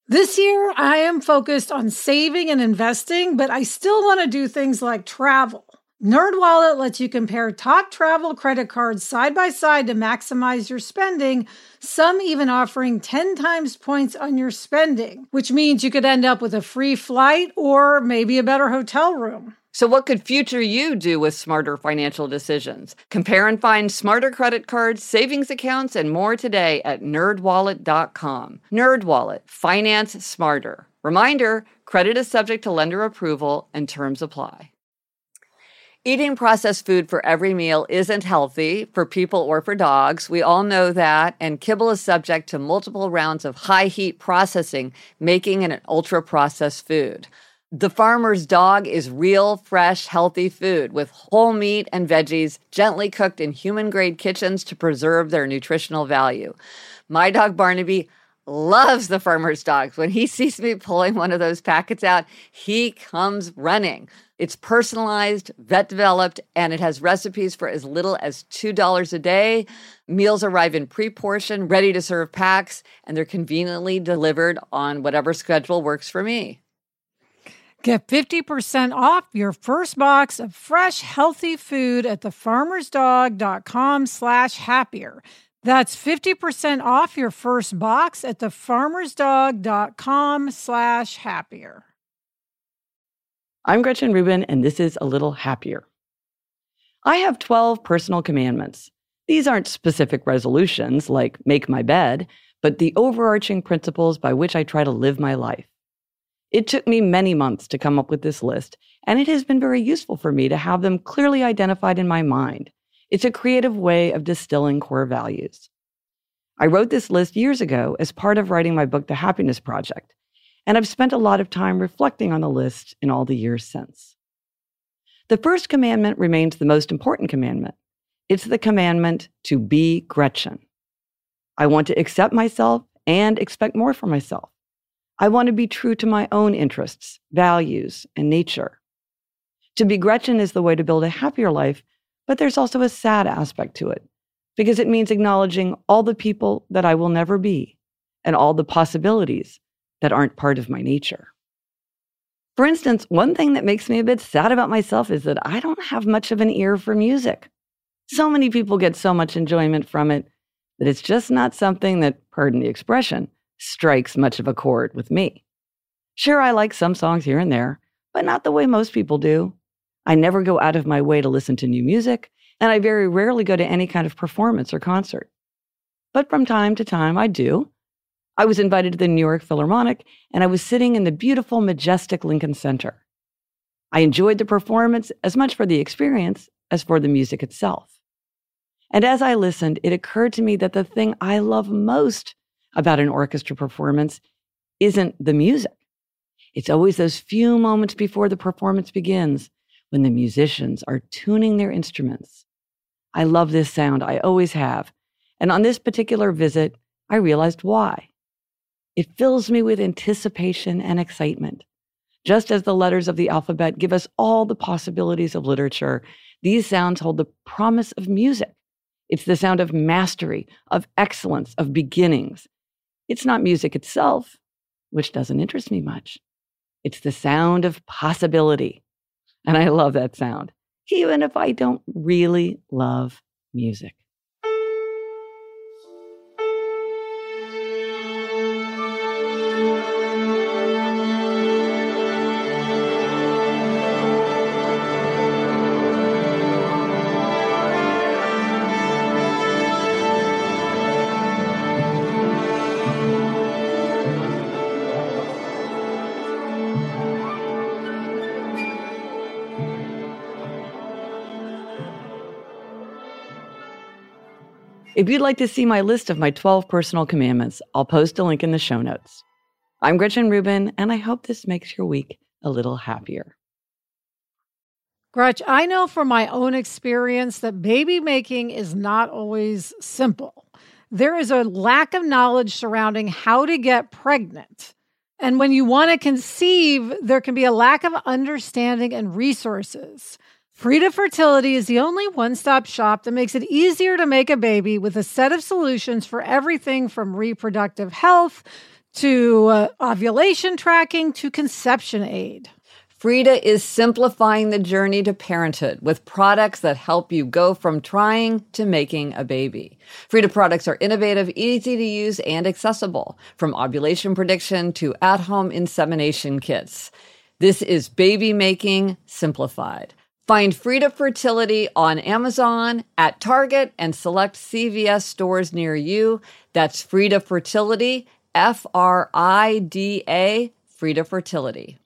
This year, I am focused on saving and investing, but I still want to do things like travel. NerdWallet lets you compare top travel credit cards side by side to maximize your spending, some even offering 10 times points on your spending, which means you could end up with a free flight or maybe a better hotel room. So what could future you do with smarter financial decisions? Compare and find smarter credit cards, savings accounts, and more today at nerdwallet.com. NerdWallet, finance smarter. Reminder, credit is subject to lender approval and terms apply. Eating processed food for every meal isn't healthy for people or for dogs. We all know that, and kibble is subject to multiple rounds of high heat processing, making it an ultra-processed food. The Farmer's Dog is real, fresh, healthy food with whole meat and veggies gently cooked in human-grade kitchens to preserve their nutritional value. My dog Barnaby loves the Farmer's Dog. When he sees me pulling one of those packets out, he comes running. It's personalized, vet-developed, and it has recipes for as little as $2 a day. Meals arrive in pre-portioned, ready-to-serve packs, and they're conveniently delivered on whatever schedule works for me. Get 50% off your first box of fresh, healthy food at thefarmersdog.com/happier. That's 50% off your first box at thefarmersdog.com/happier. I'm Gretchen Rubin, and this is A Little Happier. I have 12 personal commandments. These aren't specific resolutions like make my bed, but the overarching principles by which I try to live my life. It took me many months to come up with this list, and it has been very useful for me to have them clearly identified in my mind. It's a creative way of distilling core values. I wrote this list years ago as part of writing my book, The Happiness Project, and I've spent a lot of time reflecting on the list in all the years since. The first commandment remains the most important commandment. It's the commandment to be Gretchen. I want to accept myself and expect more from myself. I want to be true to my own interests, values, and nature. To be Gretchen is the way to build a happier life, but there's also a sad aspect to it, because it means acknowledging all the people that I will never be and all the possibilities that aren't part of my nature. For instance, one thing that makes me a bit sad about myself is that I don't have much of an ear for music. So many people get so much enjoyment from it that it's just not something that, pardon the expression, strikes much of a chord with me. Sure, I like some songs here and there, but not the way most people do. I never go out of my way to listen to new music, and I very rarely go to any kind of performance or concert. But from time to time, I do. I was invited to the New York Philharmonic, and I was sitting in the beautiful, majestic Lincoln Center. I enjoyed the performance as much for the experience as for the music itself. And as I listened, it occurred to me that the thing I love most about an orchestra performance isn't the music. It's always those few moments before the performance begins when the musicians are tuning their instruments. I love this sound, I always have. And on this particular visit, I realized why. It fills me with anticipation and excitement. Just as the letters of the alphabet give us all the possibilities of literature, these sounds hold the promise of music. It's the sound of mastery, of excellence, of beginnings. It's not music itself, which doesn't interest me much. It's the sound of possibility. And I love that sound, even if I don't really love music. If you'd like to see my list of my 12 personal commandments, I'll post a link in the show notes. I'm Gretchen Rubin, and I hope this makes your week a little happier. Gretch, I know from my own experience that baby making is not always simple. There is a lack of knowledge surrounding how to get pregnant. And when you want to conceive, there can be a lack of understanding and resources. Frida Fertility is the only one-stop shop that makes it easier to make a baby with a set of solutions for everything from reproductive health to ovulation tracking to conception aid. Frida is simplifying the journey to parenthood with products that help you go from trying to making a baby. Frida products are innovative, easy to use, and accessible, from ovulation prediction to at-home insemination kits. This is baby making simplified. Find Frida Fertility on Amazon, at Target, and select CVS stores near you. That's Frida Fertility, Frida, Frida Fertility.